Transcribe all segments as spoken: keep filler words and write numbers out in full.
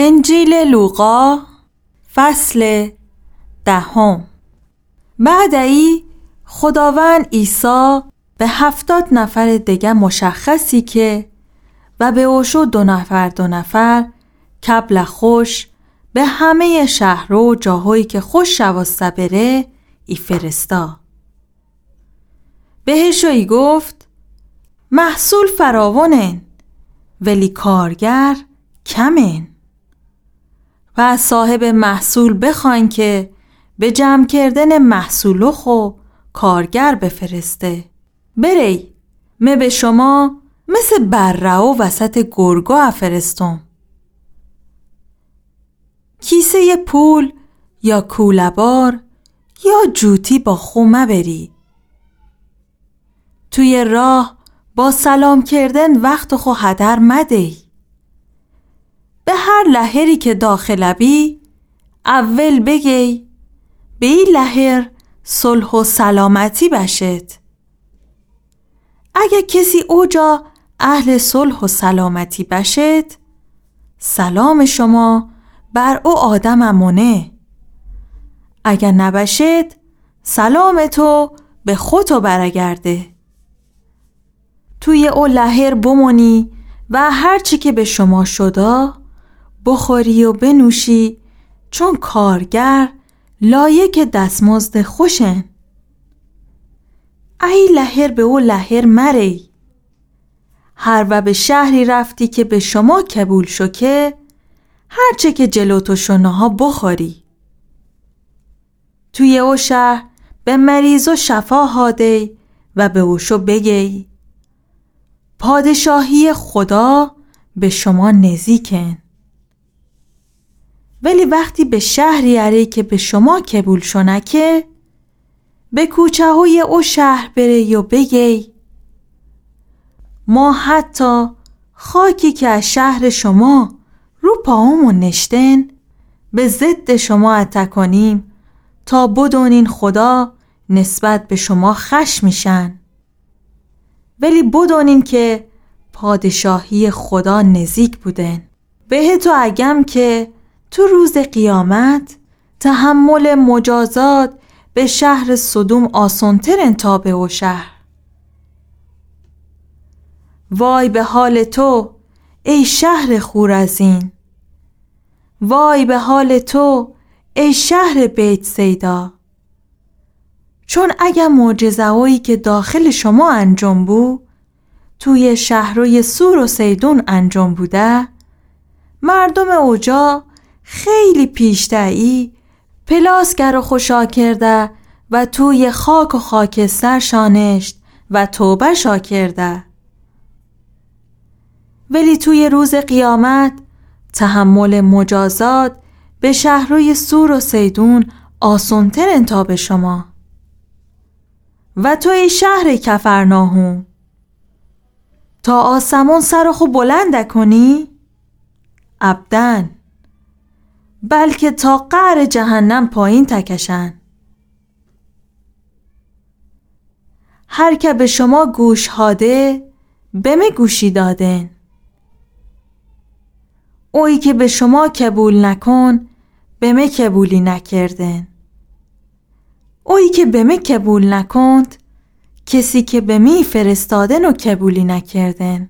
انجیل لوقا فصل دهم. بعد ای خداوند عیسی به هفتاد نفر دیگه مشخصی که و به اوشو دو نفر دو نفر کبل خوش به همه شهر و جاهایی که خوش شواسته بره ای فرستا. بهش ای گفت محصول فراوانن ولی کارگر کمن. و از صاحب محصول بخواین که به جمع کردن محصولو خو کارگر بفرسته. بری من به شما مثل بره و وسط گرگا فرستم. کیسه پول یا کوله‌بار یا جوتی با خو مبری. توی راه با سلام کردن وقت خو هدر مدی. به هر لحری که داخل بی اول بگی به این لحر صلح و سلامتی بشد. اگه کسی اوجا اهل صلح و سلامتی بشد سلام شما بر او آدم امونه. اگه نبشد سلام تو به خودتو برگرده. توی او لحر بمونی و هرچی که به شما شده بخوری و بنوشی، چون کارگر لایق دستمزد خوشن. ای لحر به او لحر مری. هر و به شهری رفتی که به شما قبول شو که هرچه که جلوتو شنها بخوری. توی او شهر به مریض و شفا هادی و به اوشو بگی پادشاهی خدا به شما نزدیکن. ولی وقتی به شهری اری که به شما قبول شنکه به کوچه های او شهر بری و بگی ما حتی خاکی که از شهر شما رو پاهمون نشتن به ضد شما عطا کنیم تا بدونین خدا نسبت به شما خشم میشن. ولی بدونین که پادشاهی خدا نزدیک بودن. بهتو اگم که تو روز قیامت تحمل مجازات به شهر سدوم آسانترن تا به او شهر. وای به حال تو ای شهر خورزین. وای به حال تو ای شهر بیت سیدا. چون اگه معجزه‌هایی که داخل شما انجام بود توی شهرهای سور و سیدون انجام بوده، مردم اوجا خیلی پیشتری پلاسگر و خوشا کرده و توی خاک و خاکستر شانشت و توبه شا کرده. ولی توی روز قیامت تحمل مجازات به شهرهای سور و سیدون آسان‌تر انتا به شما. و تو ای شهر کفرناهوم تا آسمون سر خو بلند کنی؟ ابداً، بلکه تا قعر جهنم پایین تکشن. هر که به شما گوش هاده به می گوشی دادن. اویی که به شما قبول نکن به می قبولی نکردن. اویی که به می قبول نکند کسی که به می فرستادن و قبولی نکردن.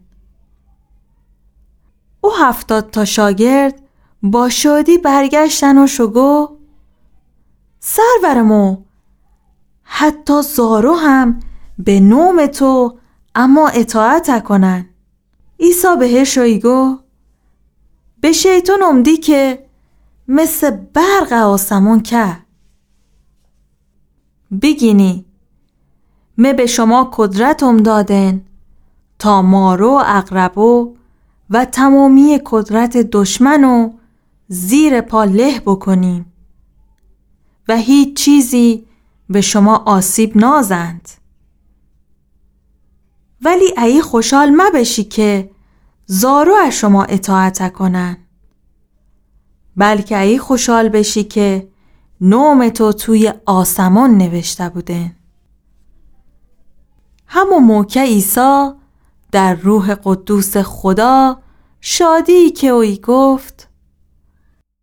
او هفتاد تا شاگرد با شادی برگشتن و شگو سرورمو حتی زارو هم به نوم تو اما اطاعت کنن. عیسی بهش گو به شیطان امدی که مثل برق آسمون که بگینی من به شما قدرت ام دادن تا مارو و عقربو و تمامی قدرت دشمنو زیر پا له بکنین و هیچ چیزی به شما آسیب نازند. ولی ای خوشحال مبشی که زارو از شما اطاعت کنن، بلکه ای خوشحال بشی که نام تو توی آسمان نوشته بودن. همون موقع عیسی در روح قدوس خدا شادی که اوی گفت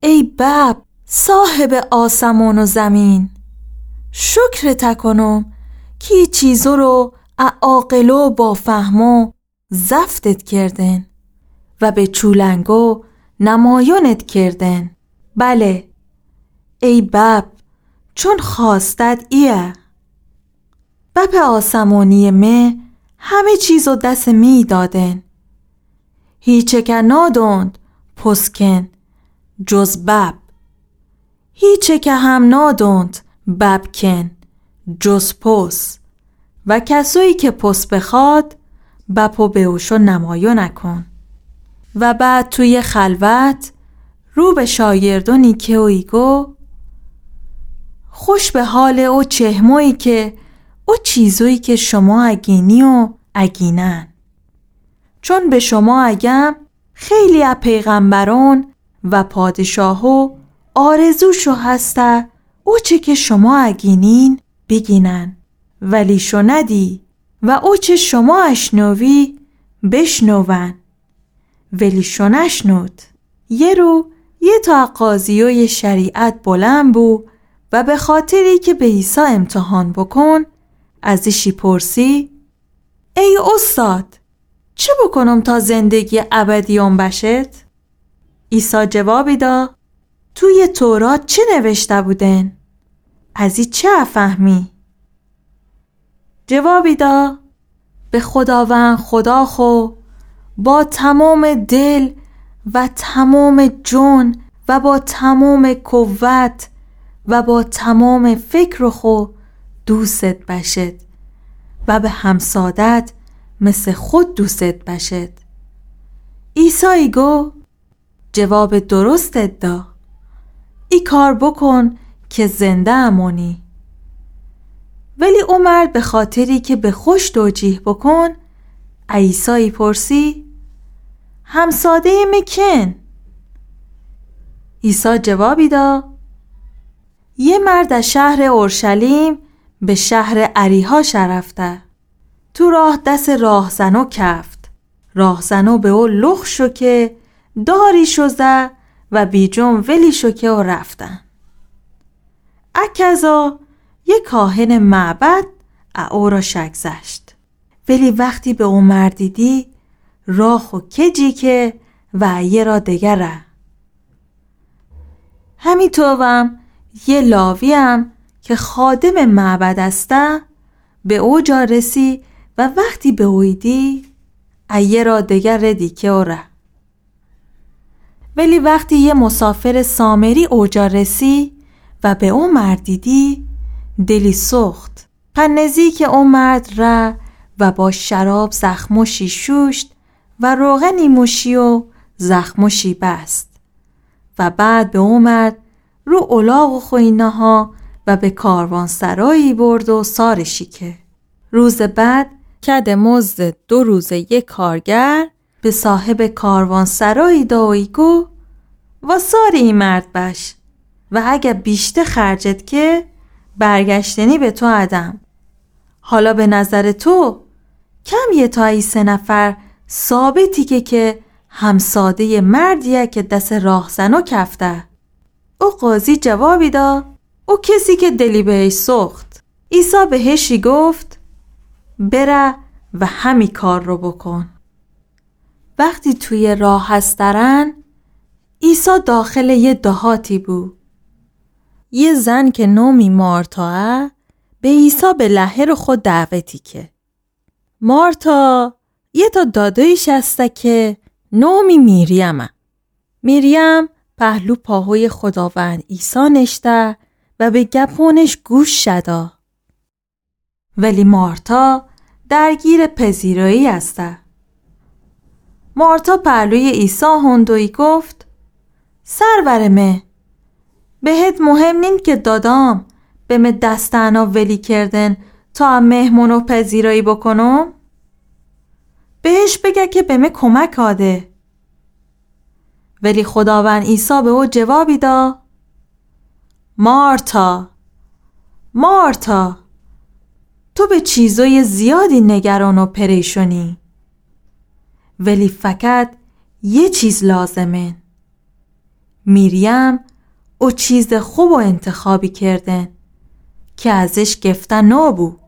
ای باب صاحب آسمان و زمین، شکر تکنم کی چیزو رو عاقلو با فهمو زفتت کردن و به چولنگو نمایانت کردن. بله ای باب چون خواستد ایه. باب آسمانی مه همه چیزو دست می دادن، هیچه که نادوند پسکن جز باب، هیچه که هم نادوند باب کن جز پس، و کسایی که پس بخواد بپو به اوشو نمایو نکن. و بعد توی خلوت رو به شاگردونی که اوی گو خوش به حال او چهمویی که او چیزویی که شما اگینی و اگینن، چون به شما اگم خیلی از پیغمبران و پادشاهو آرزوشو هسته او چه که شما اگینین بگینن، ولی شو ندی و او چه شما اشنوی بشنون، ولی شو نشنود. یه رو یه تا قاضیوی شریعت بلند بو و به خاطری که به عیسی امتحان بکن ازشی پرسی ای استاد چه بکنم تا زندگی ابدیان بشد؟ عیسی جوابی دا توی تورات چه نوشته بودن؟ ازی چه افهمی؟ جوابی دا به خداوند خدا خو با تمام دل و تمام جون و با تمام قوت و با تمام فکر خو دوست بشد و به همسادت مثل خود دوست بشد. عیسی گو جواب درستت دا، ای کار بکن که زنده امونی. ولی او مرد به خاطری که به خوش توجیه بکن عیسی پرسی همساده مکن؟ عیسی جوابی دا یه مرد از شهر اورشلیم به شهر اریحا رفته، تو راه دست راهزنو کفت، راهزنو به او لخ شو که داری شوزه و بیجون ولی شو که او رفتن. اکذا یه کاهن معبد او را شک زشت، ولی وقتی به او مردیدی راه و کجی که و یه را دگره. همی توام یه لاویم که خادم معبد استه به او جا رسی و وقتی به اویدی ایه را دگر ردی که او ره. ولی وقتی یه مسافر سامری او جا رسی و به او مردیدی دلی سخت پنزی که او مرد ره و با شراب زخموشی شوشت و روغنی موشی و زخموشی بست و بعد به او مرد رو اولاغ و خوینه ها و به کاروان سرایی برد و سارشی که روز بعد کد مزد دو روز یک کارگر به صاحب کاروان سرایی داوی گو و ساری این مرد بش و اگه بیشتر خرجت که برگشتنی به تو عدم. حالا به نظر تو کم یه تا ای سه نفر ثابتی که که همساده مردیه که دست راهزنو کفته. او قاضی جوابی دا او کسی که دلی بهش سخت. عیسی بهشی گفت بره و همی کار رو بکن. وقتی توی راه هسترن عیسی داخل یه دهاتی بود. یه زن که نومی مارتا به عیسی به لحر خود دعوتی که مارتا یه تا دادایش هسته که نومی میریمه. میریم پهلو پاهوی خداوند عیسی نشته و به گپونش گوش شدا. ولی مارتا درگیر پذیرایی هسته. مارتا پهلوی عیسی هندوی گفت سرور مه بهت مهم نیم که دادام به من دستانا ولی کردن تا مهمونو پذیرایی بکنم؟ بهش بگه که به من کمک آده. ولی خداوند عیسی به او جوابی دا مارتا مارتا تو به چیزای زیادی نگران و پریشونی، ولی فقط یه چیز لازمه. میریم او چیز خوب و انتخابی کردن که ازش گفتن نبو.